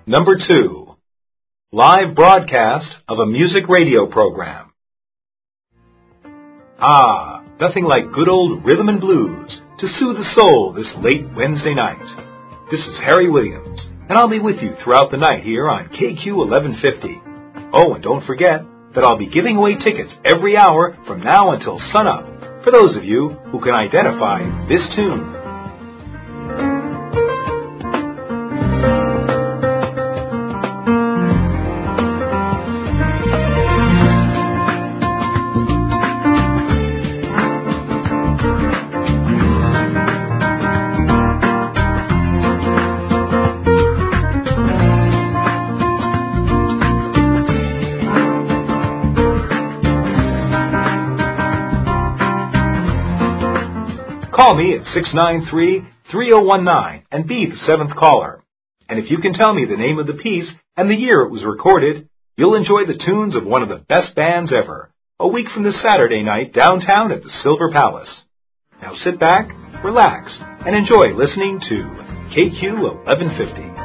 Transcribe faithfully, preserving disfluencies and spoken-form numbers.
Number two, live broadcast of a music radio program. Ah, nothing like good old rhythm and blues to soothe the soul this late Wednesday night. This is Harry Williams, and I'll be with you throughout the night here on K Q eleven fifty. Oh, and don't forget that I'll be giving away tickets every hour from now until sunup for those of you who can identify this tune. Call me at six nine three, three oh one nine and be the seventh caller. And if you can tell me the name of the piece and the year it was recorded, you'll enjoy the tunes of one of the best bands ever, a week from this Saturday night downtown at the Silver Palace. Now sit back, relax, and enjoy listening to K Q eleven fifty.